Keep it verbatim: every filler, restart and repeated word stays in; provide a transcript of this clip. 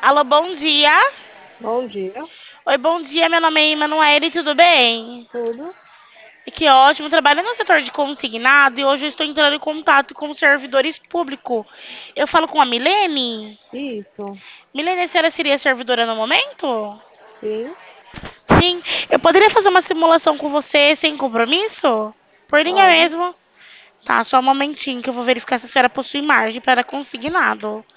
Alô, bom dia. Bom dia, Oi, bom dia. Meu nome é Emanuele, tudo bem? tudo? E que ótimo. Trabalho no setor de consignado e hoje eu estou entrando em contato com servidores públicos. Eu falo com a Milene? Isso, Milene, a senhora seria servidora no momento? sim, Sim. Eu poderia fazer uma simulação com você sem compromisso? Por linha pode, mesmo. Tá, só um momentinho que eu vou verificar se a senhora possui margem para consignado.